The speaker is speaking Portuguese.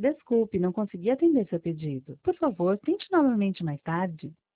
Desculpe, não consegui atender seu pedido. Por favor, tente novamente mais tarde.